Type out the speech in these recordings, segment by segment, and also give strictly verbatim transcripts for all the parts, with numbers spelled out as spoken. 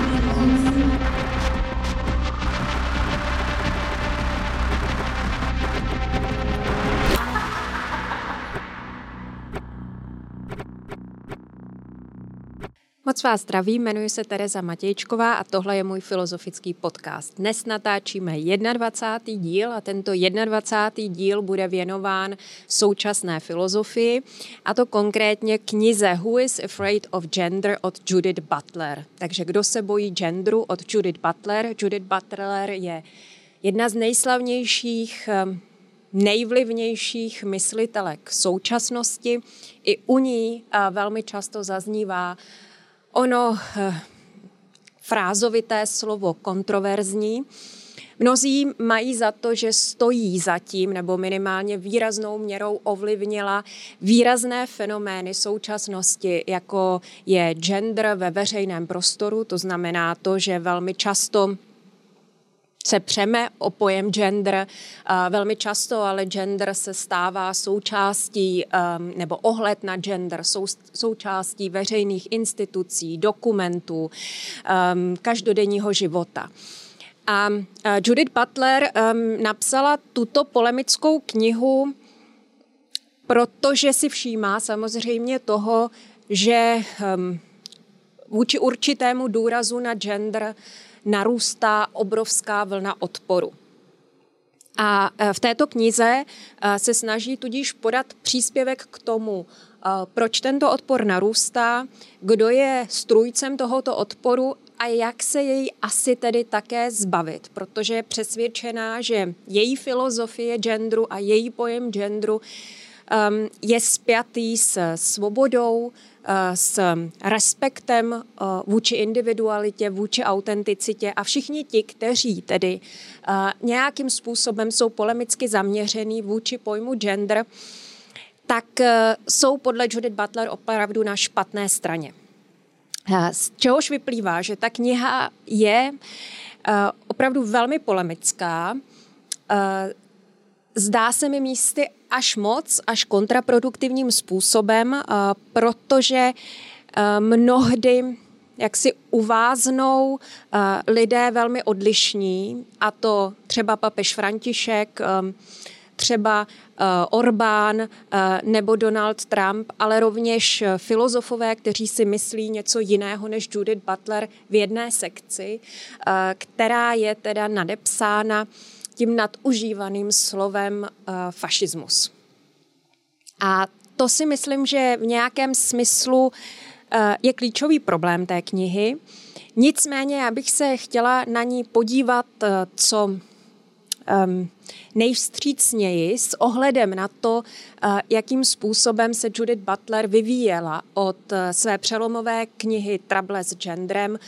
Moc vás zdravím, jmenuji se Tereza Matějčková a tohle je můj filozofický podcast. Dnes natáčíme dvacátý první díl a tento dvacátý první díl bude věnován současné filozofii, a to konkrétně knize Who is Afraid of Gender od Judith Butler. Takže kdo se bojí genderu od Judith Butler? Judith Butler je jedna z nejslavnějších, nejvlivnějších myslitelek současnosti. I u ní velmi často zaznívá ono eh, frázovité slovo kontroverzní. Mnozí mají za to, že stojí za tím, nebo minimálně výraznou měrou ovlivnila výrazné fenomény současnosti, jako je gender ve veřejném prostoru. To znamená to, že velmi často se přeme o pojem gender, velmi často ale gender se stává součástí, nebo ohled na gender sou, součástí veřejných institucí, dokumentů, každodenního života. A Judith Butler napsala tuto polemickou knihu, protože si všímá samozřejmě toho, že vůči určitému důrazu na gender narůstá obrovská vlna odporu. A v této knize se snaží tudíž podat příspěvek k tomu, proč tento odpor narůstá, kdo je strůjcem tohoto odporu a jak se jej asi tedy také zbavit, protože je přesvědčená, že její filozofie genderu a její pojem genderu je spjatý s svobodou, s respektem vůči individualitě, vůči autenticitě, a všichni ti, kteří tedy nějakým způsobem jsou polemicky zaměřený vůči pojmu gender, tak jsou podle Judith Butler opravdu na špatné straně. Z čehož vyplývá, že ta kniha je opravdu velmi polemická, zdá se mi místy až moc, až kontraproduktivním způsobem, protože mnohdy jak si uváznou lidé velmi odlišní, a to třeba papež František, třeba Orbán nebo Donald Trump, ale rovněž filozofové, kteří si myslí něco jiného než Judith Butler v jedné sekci, která je teda nadepsána tím nadužívaným slovem uh, fašismus. A to si myslím, že v nějakém smyslu uh, je klíčový problém té knihy. Nicméně já bych se chtěla na ní podívat uh, co um, nejvstřícněji s ohledem na to, uh, jakým způsobem se Judith Butler vyvíjela od uh, své přelomové knihy Trouble s genderem uh,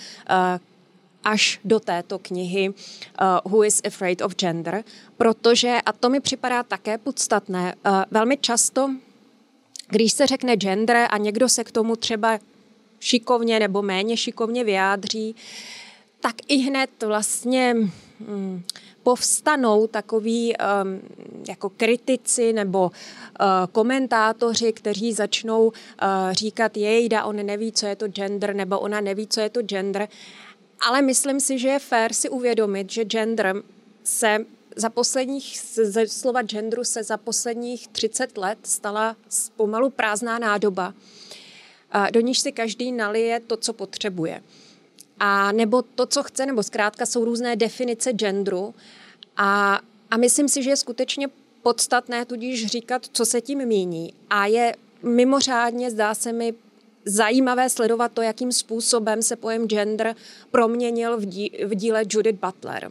až do této knihy uh, Who is Afraid of Gender, protože, a to mi připadá také podstatné, uh, velmi často, když se řekne gender a někdo se k tomu třeba šikovně nebo méně šikovně vyjádří, tak i hned vlastně hm, povstanou takoví um, jako kritici nebo uh, komentátoři, kteří začnou uh, říkat, jejda, on neví, co je to gender, nebo ona neví, co je to gender. Ale myslím si, že je fér si uvědomit, že gender se za posledních, ze slova genderu se za posledních třicet let stala pomalu prázdná nádoba, do níž si každý nalije to, co potřebuje. A nebo to, co chce, nebo zkrátka jsou různé definice genderu. A, a myslím si, že je skutečně podstatné tudíž říkat, co se tím míní. A je mimořádně, zdá se mi, zajímavé sledovat to, jakým způsobem se pojem gender proměnil v, dí, v díle Judith Butler.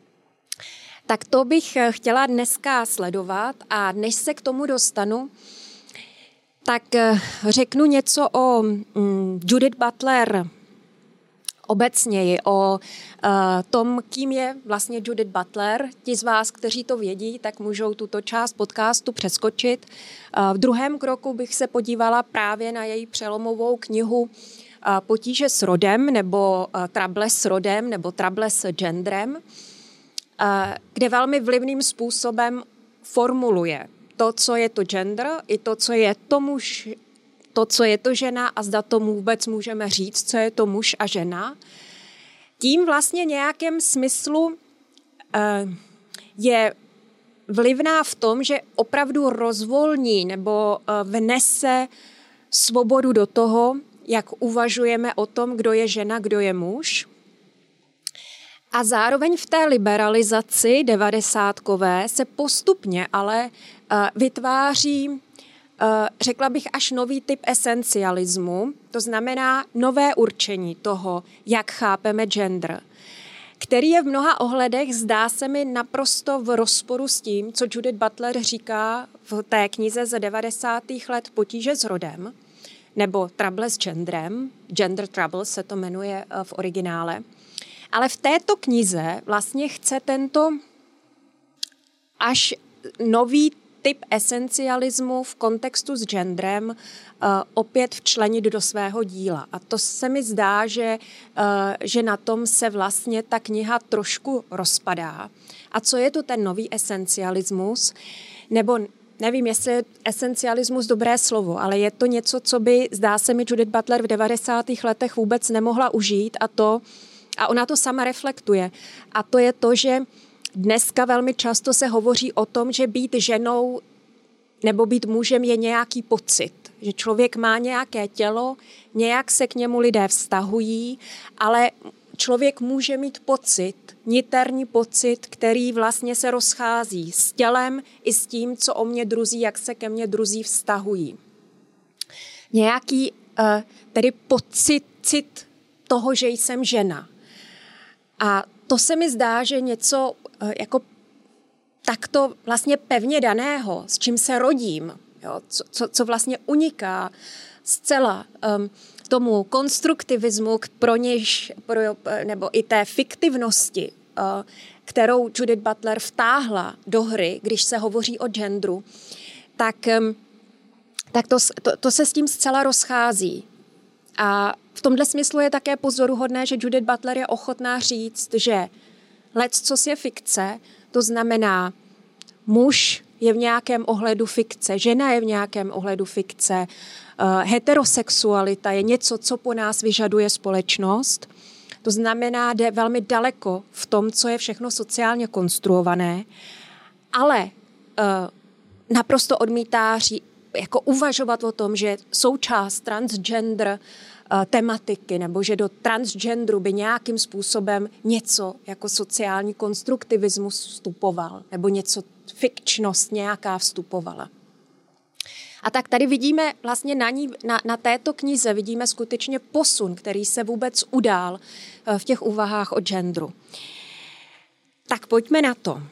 Tak to bych chtěla dneska sledovat, a než se k tomu dostanu, tak řeknu něco o mm, Judith Butler obecněji, o uh, tom, kým je vlastně Judith Butler. Ti z vás, kteří to vědí, tak můžou tuto část podcastu přeskočit. Uh, v druhém kroku bych se podívala právě na její přelomovou knihu uh, Potíže s rodem, nebo uh, Trouble s rodem, nebo Trouble s genderem, uh, kde velmi vlivným způsobem formuluje to, co je to gender, i to, co je to muž, to, co je to žena, a zda to vůbec můžeme říct, co je to muž a žena. tím vlastně nějakém smyslu je vlivná v tom, že opravdu rozvolní nebo vnese svobodu do toho, jak uvažujeme o tom, kdo je žena, kdo je muž. A zároveň v té liberalizaci devadesátkové se postupně ale vytváří, řekla bych, až nový typ esencialismu, to znamená nové určení toho, jak chápeme gender, který je v mnoha ohledech, zdá se mi, naprosto v rozporu s tím, co Judith Butler říká v té knize ze devadesátých let Potíže s rodem, nebo Trouble s genderem, Gender Trouble se to jmenuje v originále. Ale v této knize vlastně chce tento až nový typ esencialismu v kontextu s genderem uh, opět včlenit do svého díla. A to se mi zdá, že, uh, že na tom se vlastně ta kniha trošku rozpadá. A co je to ten nový esencialismus? Nebo nevím, jestli je esencialismus dobré slovo, ale je to něco, co by, zdá se mi, Judith Butler v devadesátých letech vůbec nemohla užít a to, a ona to sama reflektuje. A to je to, že dneska velmi často se hovoří o tom, že být ženou nebo být mužem je nějaký pocit. Že člověk má nějaké tělo, nějak se k němu lidé vztahují, ale člověk může mít pocit, niterní pocit, který vlastně se rozchází s tělem i s tím, co o mě druzí, jak se ke mně druzí vztahují. Nějaký tedy pocit cit toho, že jsem žena. A to se mi zdá, že něco jako takto vlastně pevně daného, s čím se rodím, jo, co, co, co vlastně uniká zcela um, tomu konstruktivismu, pro něž, pro, nebo i té fiktivnosti, uh, kterou Judith Butler vtáhla do hry, když se hovoří o genderu, tak, um, tak to, to, to se s tím zcela rozchází. A v tomhle smyslu je také pozoruhodné, že Judith Butler je ochotná říct, že leccos je fikce, to znamená, muž je v nějakém ohledu fikce, žena je v nějakém ohledu fikce, uh, heterosexualita je něco, co po nás vyžaduje společnost. To znamená, jde velmi daleko v tom, co je všechno sociálně konstruované, ale uh, naprosto odmítá ří, jako uvažovat o tom, že součást transgender tematiky, nebo že do transgenderu by nějakým způsobem něco jako sociální konstruktivismus vstupoval, nebo něco, fikčnost nějaká vstupovala. A tak tady vidíme vlastně na, ní, na, na této knize vidíme skutečně posun, který se vůbec udál v těch úvahách o genderu. Tak pojďme na to.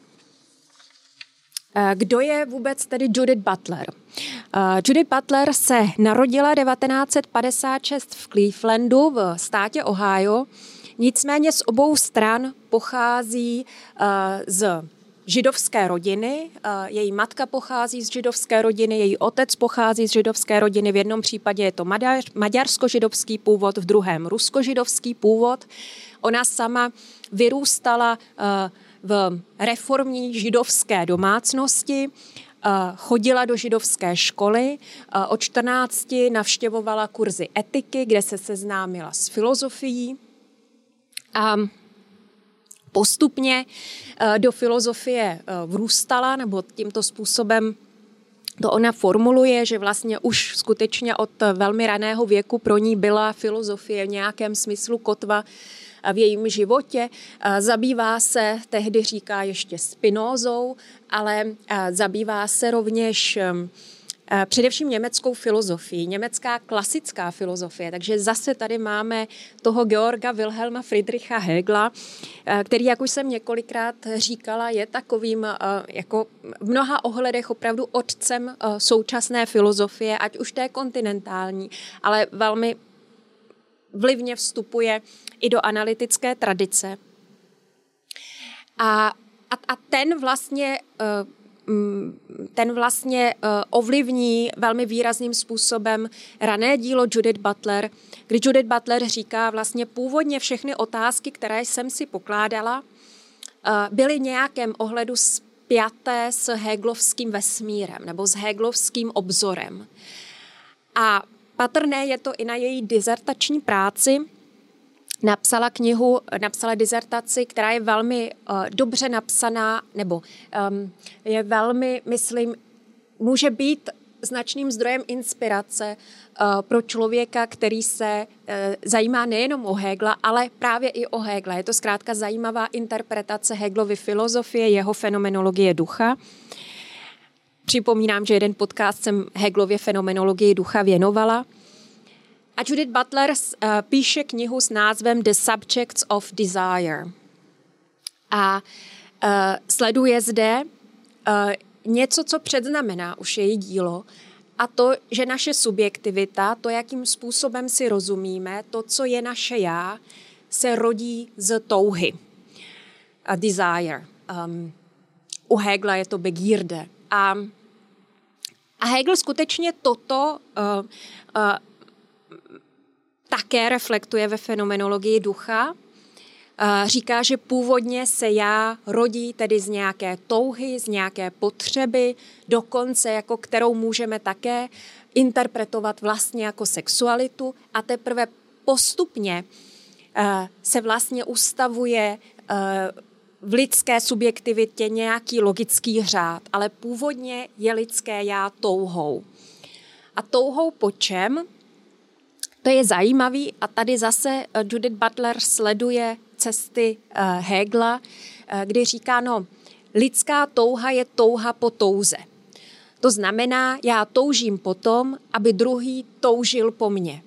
Kdo je vůbec tedy Judith Butler? Judith Butler se narodila devatenáct set padesát šest v Clevelandu v státě Ohio, nicméně z obou stran pochází z židovské rodiny. Její matka pochází z židovské rodiny, její otec pochází z židovské rodiny. V jednom případě je to maďarsko-židovský původ, v druhém rusko-židovský původ. Ona sama vyrůstala v reformní židovské domácnosti, chodila do židovské školy, od čtrnácti navštěvovala kurzy etiky, kde se seznámila s filozofií a postupně do filozofie vrůstala, nebo tímto způsobem to ona formuluje, že vlastně už skutečně od velmi raného věku pro ní byla filozofie v nějakém smyslu kotva v jejím životě. Zabývá se, tehdy říká ještě Spinózou, ale zabývá se rovněž především německou filozofií, německá klasická filozofie. Takže zase tady máme toho Georga Wilhelma Friedricha Hegela, který, jak už jsem několikrát říkala, je takovým jako v mnoha ohledech opravdu otcem současné filozofie, ať už té kontinentální, ale velmi vlivně vstupuje i do analytické tradice. A, a, a ten vlastně ten vlastně ovlivní velmi výrazným způsobem rané dílo Judith Butler, kdy Judith Butler říká vlastně původně všechny otázky, které jsem si pokládala, byly nějakém ohledu spjaté s hegelovským vesmírem nebo s hegelovským obzorem. A patrné je to i na její dizertační práci, napsala knihu, napsala dizertaci, která je velmi uh, dobře napsaná, nebo um, je velmi, myslím, může být značným zdrojem inspirace uh, pro člověka, který se uh, zajímá nejenom o Hegela, ale právě i o Hegela. Je to zkrátka zajímavá interpretace Hegelovy filozofie, jeho fenomenologie ducha. Připomínám, že jeden podcast jsem Hegelově fenomenologii ducha věnovala. A Judith Butler uh, píše knihu s názvem The Subjects of Desire. A uh, sleduje zde uh, něco, co předznamená už její dílo, a to, že naše subjektivita, to, jakým způsobem si rozumíme, to, co je naše já, se rodí z touhy. A desire. Um, u Hegela je to Begierde. A, a Hegel skutečně toto uh, uh, také reflektuje ve fenomenologii ducha. Říká, že původně se já rodí tedy z nějaké touhy, z nějaké potřeby, dokonce jako kterou můžeme také interpretovat vlastně jako sexualitu, a teprve postupně se vlastně ustavuje v lidské subjektivitě nějaký logický řád, ale původně je lidské já touhou. A touhou po čem? To je zajímavý, a tady zase Judith Butler sleduje cesty Hegela, kdy říká, no, lidská touha je touha po touze. To znamená, já toužím po tom, aby druhý toužil po mně.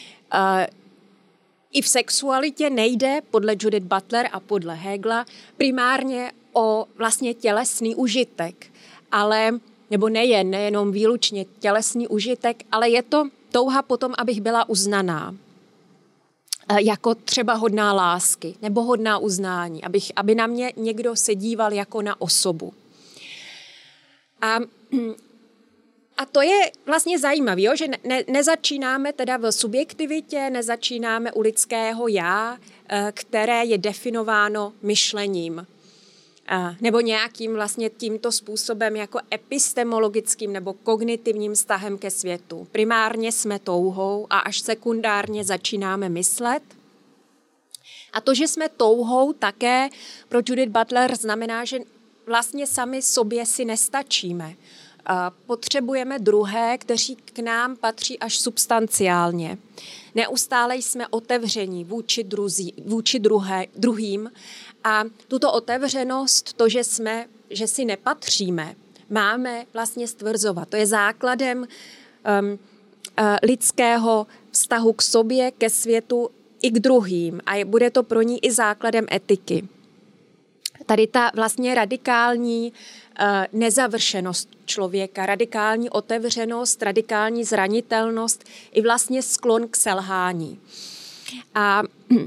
I v sexualitě nejde podle Judith Butler a podle Hegela primárně o vlastně tělesný užitek, ale, nebo nejen, nejenom výlučně tělesný užitek, ale je to touha potom, abych byla uznaná. Jako třeba hodná lásky nebo hodná uznání, abych, aby na mě někdo se díval jako na osobu. A, a to je vlastně zajímavé, jo? Že ne, nezačínáme teda v subjektivitě, nezačínáme u lidského já, které je definováno myšlením. Nebo nějakým vlastně tímto způsobem jako epistemologickým nebo kognitivním vztahem ke světu. Primárně jsme touhou a až sekundárně začínáme myslet. A to, že jsme touhou, také pro Judith Butler znamená, že vlastně sami sobě si nestačíme. Potřebujeme druhé, kteří k nám patří až substanciálně. Neustále jsme otevření vůči, druzí, vůči druhé, druhým, a tuto otevřenost, to, že jsme, že si nepatříme, máme vlastně stvrzovat. To je základem um, uh, lidského vztahu k sobě, ke světu i k druhým. A je, bude to pro ní i základem etiky. Tady ta vlastně radikální uh, nezavršenost člověka, radikální otevřenost, radikální zranitelnost i vlastně sklon k selhání. A,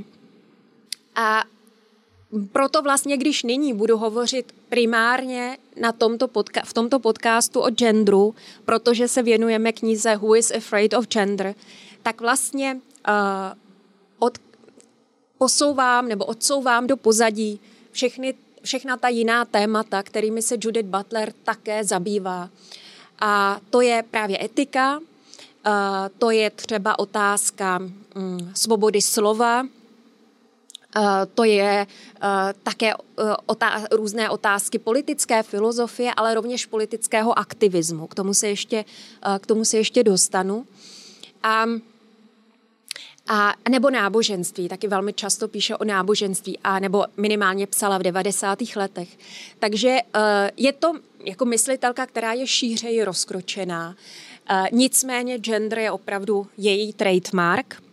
a proto vlastně, když nyní budu hovořit primárně na tomto podca- v tomto podcastu o genderu, protože se věnujeme knize Who is Afraid of Gender, tak vlastně uh, od, posouvám nebo odsouvám do pozadí všechny, všechna ta jiná témata, kterými se Judith Butler také zabývá. A to je právě etika, uh, to je třeba otázka um, svobody slova, Uh, to je uh, také uh, otá- různé otázky politické filozofie, ale rovněž politického aktivismu. K tomu se ještě, uh, k tomu se ještě dostanu. A, a nebo náboženství, taky velmi často píše o náboženství, a nebo minimálně psala v devadesátých letech. Takže uh, je to jako myslitelka, která je šířeji rozkročená. Uh, nicméně gender je opravdu její trademark.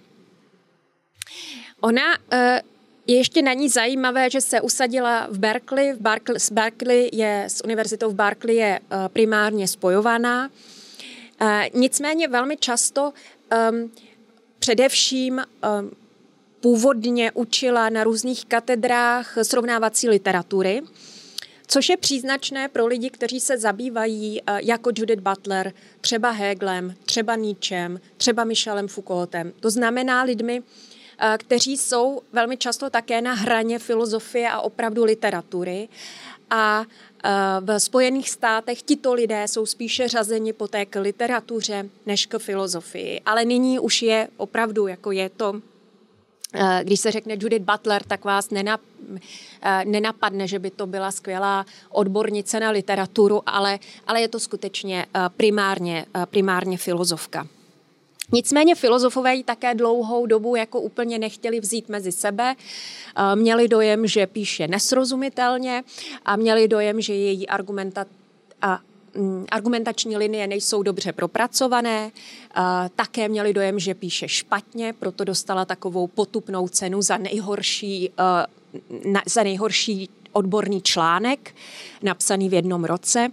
Ona uh, Je ještě na ní zajímavé, že se usadila v Berkeley. V Berkeley, s Berkeley je, s univerzitou v Berkeley je uh, primárně spojovaná. Uh, nicméně velmi často um, především um, původně učila na různých katedrách srovnávací literatury, což je příznačné pro lidi, kteří se zabývají uh, jako Judith Butler, třeba Hegelem, třeba Nietzschem, třeba Michelem Foucaultem. To znamená lidmi, kteří jsou velmi často také na hraně filozofie a opravdu literatury. A v Spojených státech tito lidé jsou spíše řazeni poté k literatuře než k filozofii. Ale nyní už je opravdu, jako je to Když se řekne Judith Butler, tak vás nenap, nenapadne, že by to byla skvělá odbornice na literaturu, ale, ale je to skutečně primárně, primárně filozofka. Nicméně filozofové ji také dlouhou dobu jako úplně nechtěli vzít mezi sebe. Měli dojem, že píše nesrozumitelně a měli dojem, že její argumenta, a, argumentační linie nejsou dobře propracované. Také měli dojem, že píše špatně, proto dostala takovou potupnou cenu za nejhorší, za nejhorší odborný článek, napsaný v jednom roce.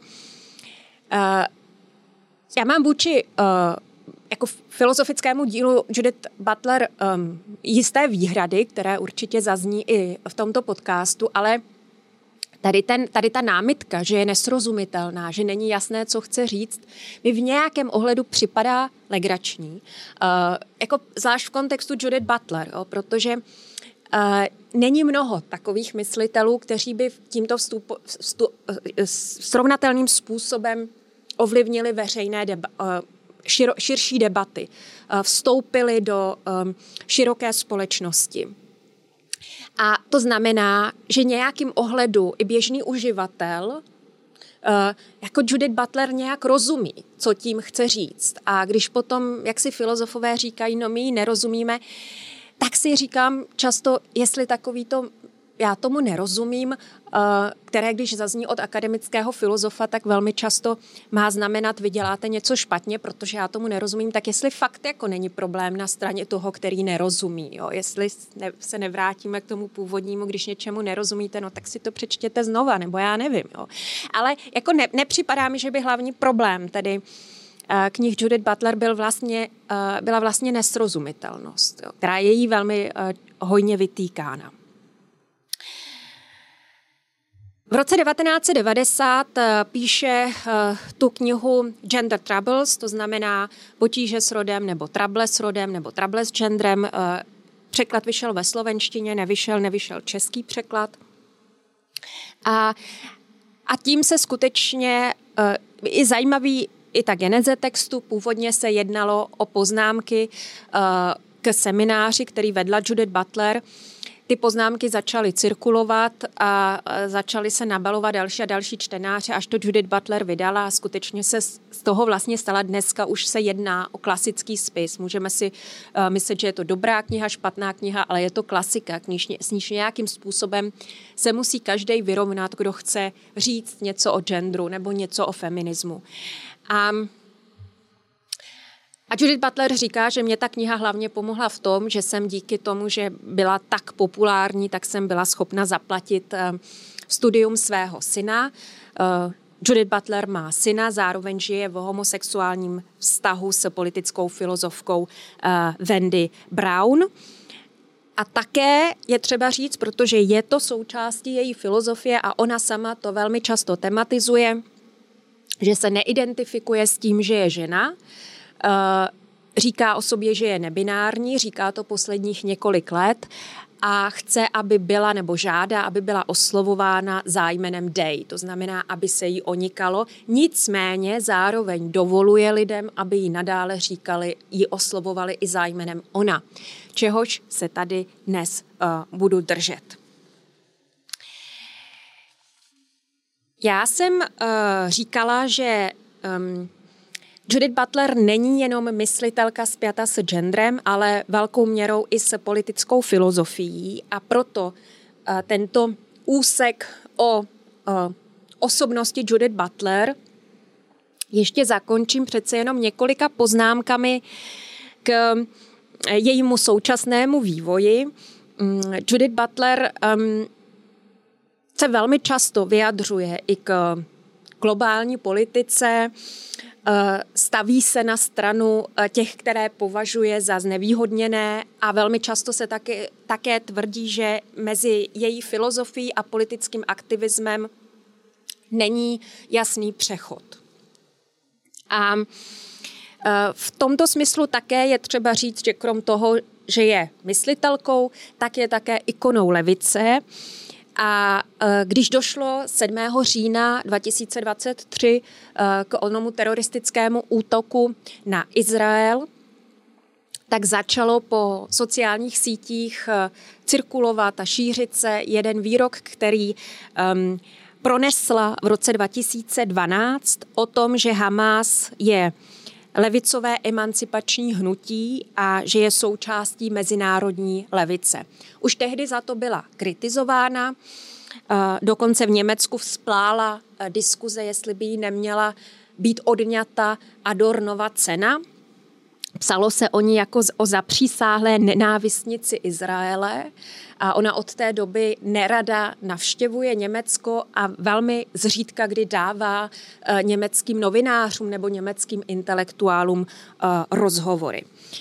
Já mám vůči jako filozofickému dílu Judith Butler um, jisté výhrady, které určitě zazní i v tomto podcastu, ale tady, ten, tady ta námitka, že je nesrozumitelná, že není jasné, co chce říct, mi v nějakém ohledu připadá legrační. Uh, jako zvlášť v kontextu Judith Butler, jo, protože uh, není mnoho takových myslitelů, kteří by tímto vstup, vstup, uh, srovnatelným způsobem ovlivnili veřejné debaty, uh, Širo, širší debaty, vstoupily do um, široké společnosti. A to znamená, že nějakým ohledu i běžný uživatel uh, jako Judith Butler nějak rozumí, co tím chce říct. A když potom, jak si filozofové říkají, no my ji nerozumíme, tak si říkám často, jestli takovýto já tomu nerozumím, které když zazní od akademického filozofa, tak velmi často má znamenat, vy děláte něco špatně, protože já tomu nerozumím, tak jestli fakt jako není problém na straně toho, který nerozumí. Jo? Jestli se nevrátíme k tomu původnímu, když něčemu nerozumíte, no tak si to přečtěte znova, nebo já nevím. Jo? Ale jako ne, nepřipadá mi, že by hlavní problém tedy knih Judith Butler byl vlastně, byla vlastně nesrozumitelnost, jo? Která je jí velmi hojně vytýkána. V roce devatenáct set devadesát píše tu knihu Gender Troubles, to znamená potíže s rodem nebo trouble s rodem nebo trouble s genderem. Překlad vyšel ve slovenštině, nevyšel, nevyšel český překlad. A, a tím se skutečně i zajímavý i ta geneze textu. Původně se jednalo o poznámky k semináři, který vedla Judith Butler. Ty poznámky začaly cirkulovat a začaly se nabalovat další a další čtenáře, až to Judith Butler vydala a skutečně se z toho vlastně stala. Dneska už se jedná o klasický spis. Můžeme si uh, myslet, že je to dobrá kniha, špatná kniha, ale je to klasika. Knižně, s níž nějakým způsobem se musí každý vyrovnat, kdo chce říct něco o genderu nebo něco o feminismu. A A Judith Butler říká, že mě ta kniha hlavně pomohla v tom, že jsem díky tomu, že byla tak populární, tak jsem byla schopna zaplatit studium svého syna. Judith Butler má syna, zároveň žije v homosexuálním vztahu s politickou filozofkou Wendy Brown. A také je třeba říct, protože je to součástí její filozofie a ona sama to velmi často tematizuje, že se neidentifikuje s tím, že je žena. Říká o sobě, že je nebinární, říká to posledních několik let a chce, aby byla nebo žádá, aby byla oslovována zájmenem they, to znamená, aby se jí onikalo. Nicméně zároveň dovoluje lidem, aby jí nadále říkali, ji oslovovali i zájmenem ona, čehož se tady dnes uh, budu držet. Já jsem uh, říkala, že um, Judith Butler není jenom myslitelka spjata s genderem, ale velkou měrou i s politickou filozofií a proto uh, tento úsek o uh, osobnosti Judith Butler ještě zakončím přece jenom několika poznámkami k jejímu současnému vývoji. Um, Judith Butler um, se velmi často vyjadřuje i k globální politice, staví se na stranu těch, které považuje za znevýhodněné a velmi často se také, také tvrdí, že mezi její filozofií a politickým aktivismem není jasný přechod. A v tomto smyslu také je třeba říct, že krom toho, že je myslitelkou, tak je také ikonou levice. A když došlo sedmého října dva tisíce dvacet tři k onomu teroristickému útoku na Izrael, tak začalo po sociálních sítích cirkulovat a šířit se jeden výrok, který um, pronesla v roce dva tisíce dvanáct o tom, že Hamás je levicové emancipační hnutí a že je součástí mezinárodní levice. Už tehdy za to byla kritizována, dokonce v Německu vzplála diskuze, jestli by jí neměla být odňata Adornova cena. Psalo se o ní jako o zapřísáhlé nenávistnici Izraele a ona od té doby nerada navštěvuje Německo a velmi zřídka kdy dává německým novinářům nebo německým intelektuálům rozhovory.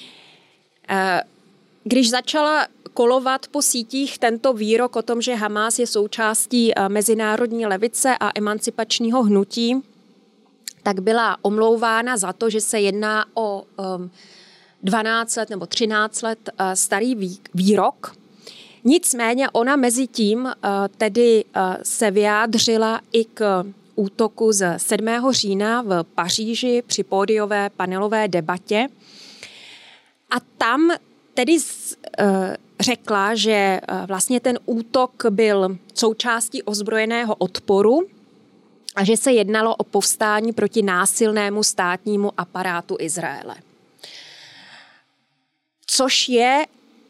Když začala kolovat po sítích tento výrok o tom, že Hamás je součástí mezinárodní levice a emancipačního hnutí, tak byla omlouvána za to, že se jedná o dvanáct let nebo třináct let starý výrok. Nicméně ona mezi tím tedy se vyjádřila i k útoku z sedmého října v Paříži při pódiové panelové debatě. A tam tedy řekla, že vlastně ten útok byl součástí ozbrojeného odporu a že se jednalo o povstání proti násilnému státnímu aparátu Izraele. Což je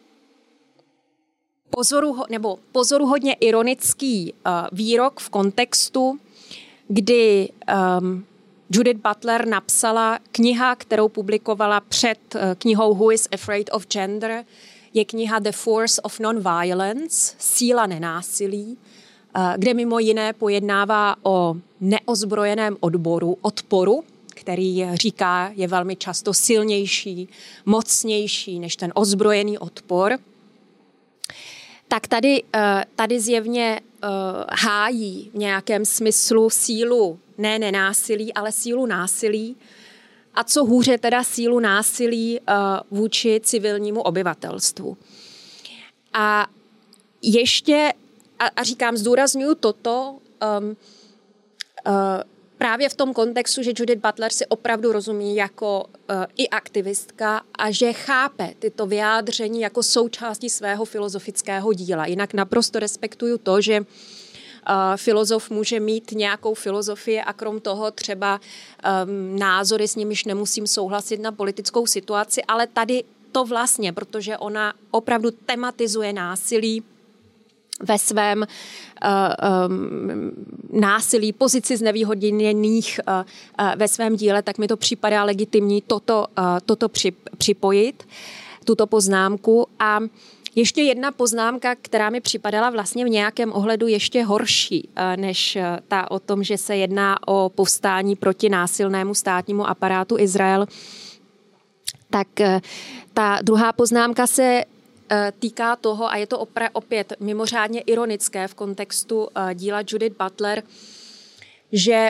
pozoruho, nebo pozoruhodně ironický uh, výrok v kontextu, kdy um, Judith Butler napsala kniha, kterou publikovala před uh, knihou Who is Afraid of Gender, je kniha The Force of Nonviolence, síla nenásilí, kde mimo jiné pojednává o neozbrojeném odboru, odporu, který říká, je velmi často silnější, mocnější než ten ozbrojený odpor. Tak tady, tady zjevně hájí v nějakém smyslu sílu ne nenásilí, ale sílu násilí. A co hůře teda sílu násilí vůči civilnímu obyvatelstvu. A ještě A, a říkám, zdůrazňuji toto um, uh, právě v tom kontextu, že Judith Butler si opravdu rozumí jako uh, i aktivistka a že chápe tyto vyjádření jako součástí svého filozofického díla. Jinak naprosto respektuju to, že uh, filozof může mít nějakou filozofii a krom toho třeba um, názory, s nimiž nemusím souhlasit na politickou situaci, ale tady to vlastně, protože ona opravdu tematizuje násilí, ve svém uh, um, násilí, pozici znevýhodněných uh, uh, ve svém díle, tak mi to připadá legitimní toto, uh, toto přip, připojit, tuto poznámku. A ještě jedna poznámka, která mi připadala vlastně v nějakém ohledu ještě horší, uh, než uh, ta o tom, že se jedná o povstání proti násilnému státnímu aparátu Izrael. Tak uh, ta druhá poznámka se týká toho, a je to opra- opět mimořádně ironické v kontextu díla Judith Butler, že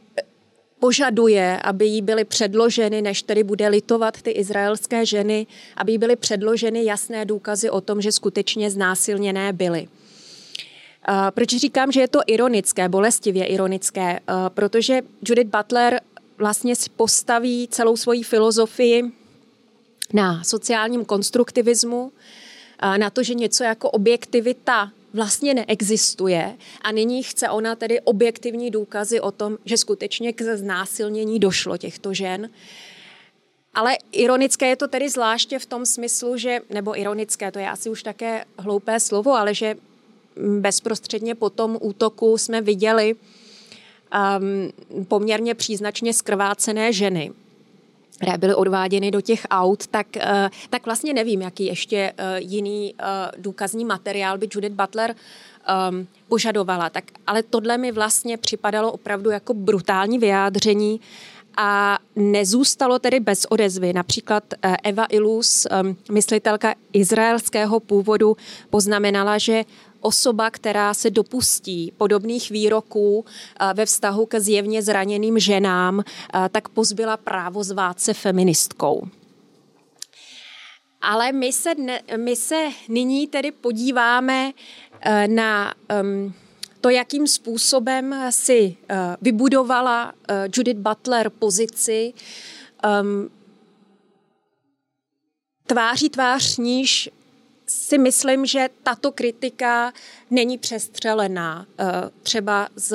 požaduje, aby jí byly předloženy, než tedy bude litovat ty izraelské ženy, aby jí byly předloženy jasné důkazy o tom, že skutečně znásilněné byly. Proč říkám, že je to ironické, bolestivě ironické? Protože Judith Butler vlastně postaví celou svoji filozofii na sociálním konstruktivismu, na to, že něco jako objektivita vlastně neexistuje a nyní chce ona tedy objektivní důkazy o tom, že skutečně k znásilnění došlo těchto žen. Ale ironické je to tedy zvláště v tom smyslu, že, nebo ironické, to je asi už také hloupé slovo, ale že bezprostředně po tom útoku jsme viděli um, poměrně příznačně zkrvácené ženy, které byly odváděny do těch aut, tak, tak vlastně nevím, jaký ještě jiný důkazní materiál by Judith Butler um, požadovala. Tak, ale tohle mi vlastně připadalo opravdu jako brutální vyjádření a nezůstalo tedy bez odezvy. Například Eva Illouz, um, myslitelka izraelského původu, poznamenala, že osoba, která se dopustí podobných výroků ve vztahu ke zjevně zraněným ženám, tak pozbyla právo zvát se feministkou. Ale my se, my se nyní tedy podíváme na um, to, jakým způsobem si uh, vybudovala uh, Judith Butler pozici um, tváří tvář níž si myslím, že tato kritika není přestřelená, třeba z,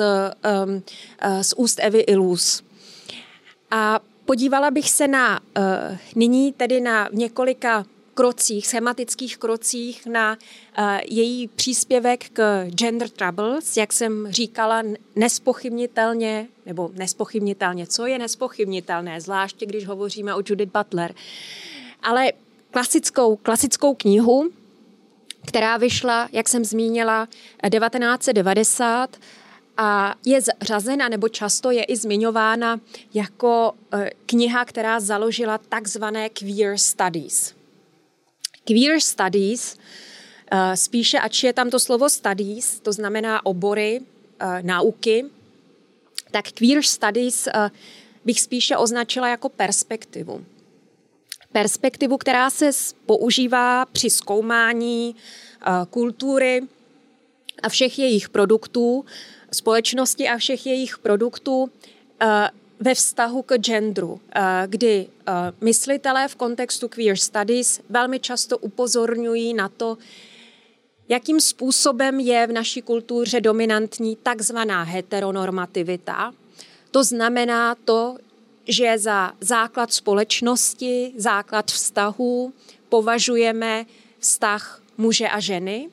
z úst Evy Illouz. A podívala bych se na nyní tedy na několika krocích, schematických krocích na její příspěvek k Gender Troubles, jak jsem říkala, nespochybnitelně, nebo nespochybnitelně, co je nespochybnitelné, zvláště když hovoříme o Judith Butler, ale klasickou, klasickou knihu, která vyšla, jak jsem zmínila, devatenáct set devadesát a je řazena, nebo často je i zmiňována jako kniha, která založila takzvané queer studies. Queer studies, spíše, ač je tam to slovo studies, to znamená obory, náuky, tak queer studies bych spíše označila jako perspektivu. Perspektivu, která se používá při zkoumání kultury a všech jejich produktů, společnosti a všech jejich produktů ve vztahu k genderu, kdy myslitelé v kontextu queer studies velmi často upozorňují na to, jakým způsobem je v naší kultuře dominantní takzvaná heteronormativita. To znamená to, že za základ společnosti, základ vztahů považujeme vztah muže a ženy.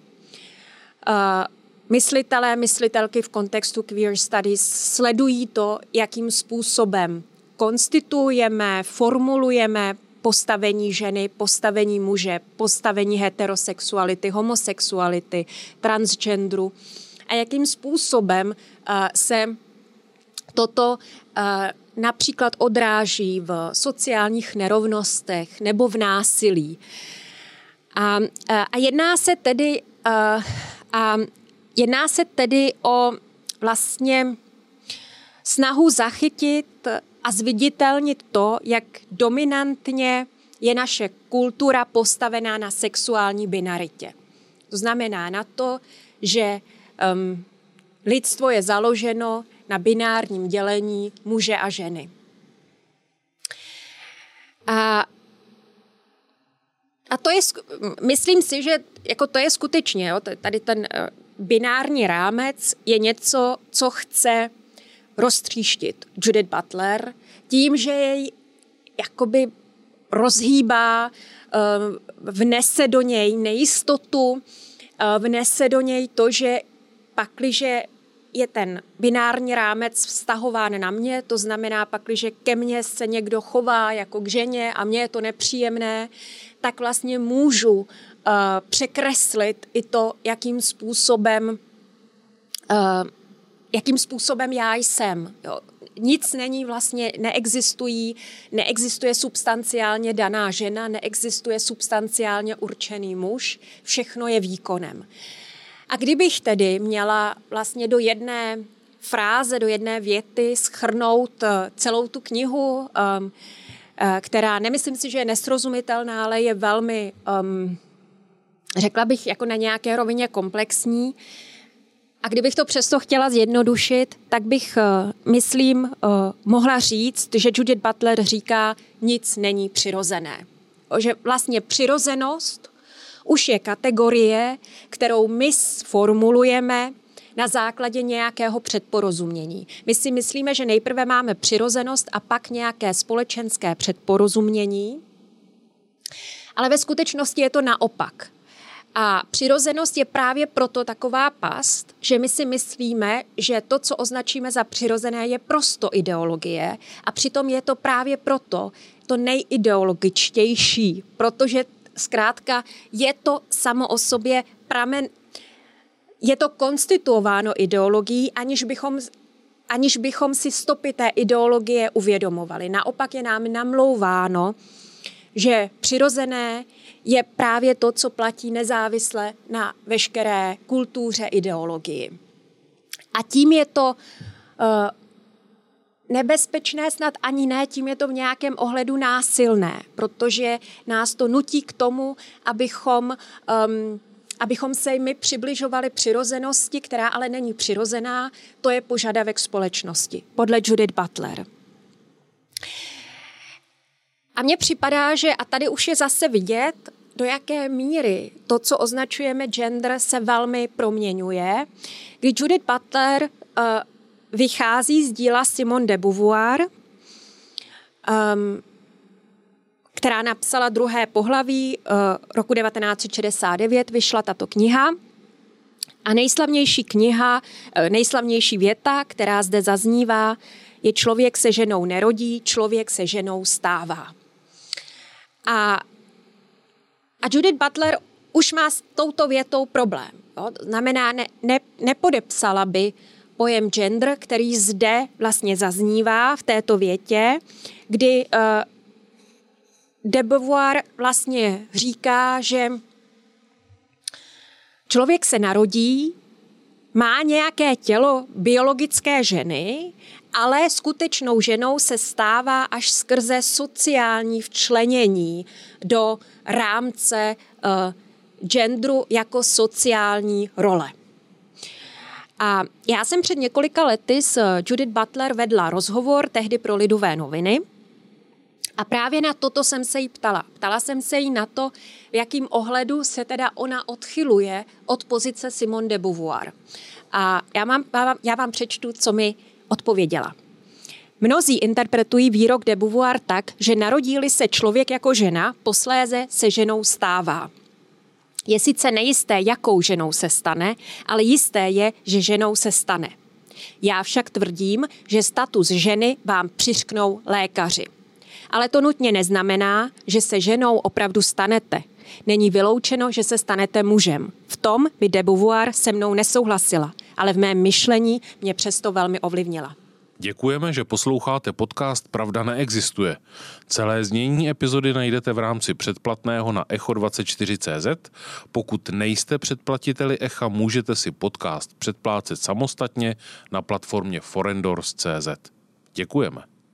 Myslitelé, myslitelky v kontextu queer studies sledují to, jakým způsobem konstituujeme, formulujeme postavení ženy, postavení muže, postavení heterosexuality, homosexuality, transgenderu a jakým způsobem se toto například odráží v sociálních nerovnostech nebo v násilí. A, a jedná se tedy a, a jedná se tedy o vlastně snahu zachytit a zviditelnit to, jak dominantně je naše kultura postavená na sexuální binaritě. To znamená na to, že um, lidstvo je založeno na binárním dělení muže a ženy. A, a to je, myslím si, že jako to je skutečně, jo, tady ten binární rámec je něco, co chce roztříštit Judith Butler tím, že jej jakoby rozhýbá, vnese do něj nejistotu, vnese do něj to, že pakliže je ten binární rámec vztahován na mě, to znamená pakliže ke mně se někdo chová jako k ženě a mně je to nepříjemné, tak vlastně můžu uh, překreslit i to, jakým způsobem, uh, jakým způsobem já jsem. Jo. Nic není vlastně, neexistují, neexistuje substanciálně daná žena, neexistuje substanciálně určený muž, všechno je výkonem. A kdybych tedy měla vlastně do jedné fráze, do jedné věty shrnout celou tu knihu, um, která nemyslím si, že je nesrozumitelná, ale je velmi, um, řekla bych, jako na nějaké rovině komplexní. A kdybych to přesto chtěla zjednodušit, tak bych, uh, myslím, uh, mohla říct, že Judith Butler říká, nic není přirozené. Že vlastně přirozenost už je kategorie, kterou my formulujeme na základě nějakého předporozumění. My si myslíme, že nejprve máme přirozenost a pak nějaké společenské předporozumění, ale ve skutečnosti je to naopak. A přirozenost je právě proto taková past, že my si myslíme, že to, co označíme za přirozené, je prosto ideologie a přitom je to právě proto to nejideologičtější, protože zkrátka je to samo o sobě pramen, je to konstituováno ideologií, aniž bychom, aniž bychom si stopy té ideologie uvědomovali. Naopak je nám namlouváno, že přirozené je právě to, co platí nezávisle na veškeré kultuře, ideologii. A tím je to uh, nebezpečné, snad ani ne, tím je to v nějakém ohledu násilné, protože nás to nutí k tomu, abychom, um, abychom se my přibližovali přirozenosti, která ale není přirozená, to je požadavek společnosti, podle Judith Butler. A mně připadá, že a tady už je zase vidět, do jaké míry to, co označujeme gender, se velmi proměňuje. Kdy Judith Butler uh, vychází z díla Simone de Beauvoir, um, která napsala Druhé pohlaví, uh, roku devatenáct set šedesát devět vyšla tato kniha. A nejslavnější kniha, uh, nejslavnější věta, která zde zaznívá, je člověk se ženou nerodí, člověk se ženou stává. A, a Judith Butler už má s touto větou problém. Jo? Znamená, ne, ne, nepodepsala by pojem gender, který zde vlastně zaznívá v této větě, kdy uh, de Beauvoir vlastně říká, že člověk se narodí, má nějaké tělo biologické ženy, ale skutečnou ženou se stává až skrze sociální včlenění do rámce uh, genderu jako sociální role. A já jsem před několika lety s Judith Butler vedla rozhovor, tehdy pro Lidové noviny, a právě na toto jsem se jí ptala. Ptala jsem se jí na to, v jakým ohledu se teda ona odchyluje od pozice Simone de Beauvoir. A já, mám, já vám přečtu, co mi odpověděla. Mnozí interpretují výrok de Beauvoir tak, že narodí-li se člověk jako žena, posléze se ženou stává. Je sice nejisté, jakou ženou se stane, ale jisté je, že ženou se stane. Já však tvrdím, že status ženy vám přiřknou lékaři. Ale to nutně neznamená, že se ženou opravdu stanete. Není vyloučeno, že se stanete mužem. V tom by de Beauvoir se mnou nesouhlasila, ale v mém myšlení mě přesto velmi ovlivnila. Děkujeme, že posloucháte podcast Pravda neexistuje. Celé znění epizody najdete v rámci předplatného na echo dvacet čtyři tečka cé zet. Pokud nejste předplatiteli Echa, můžete si podcast předplácet samostatně na platformě forendors tečka cé zet. Děkujeme.